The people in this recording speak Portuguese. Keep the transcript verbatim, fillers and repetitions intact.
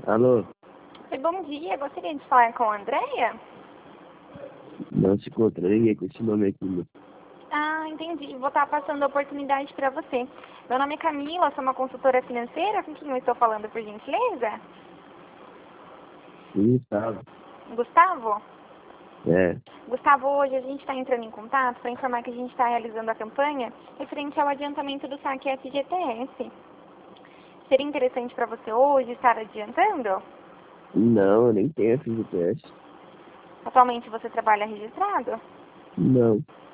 Alô? Oi, bom dia. Gostaria de falar com a Andréia? Não se encontra ninguém com esse nome aqui, meu. Ah, entendi. Vou estar passando a oportunidade para você. Meu nome é Camila, sou uma consultora financeira. Com quem eu estou falando, por gentileza? Sim, sabe? Gustavo? É. Gustavo, hoje a gente está entrando em contato para informar que a gente está realizando a campanha referente ao adiantamento do saque F G T S. Seria interessante para você hoje estar adiantando? Não, eu nem tenho F G T S. Atualmente você trabalha registrado? Não.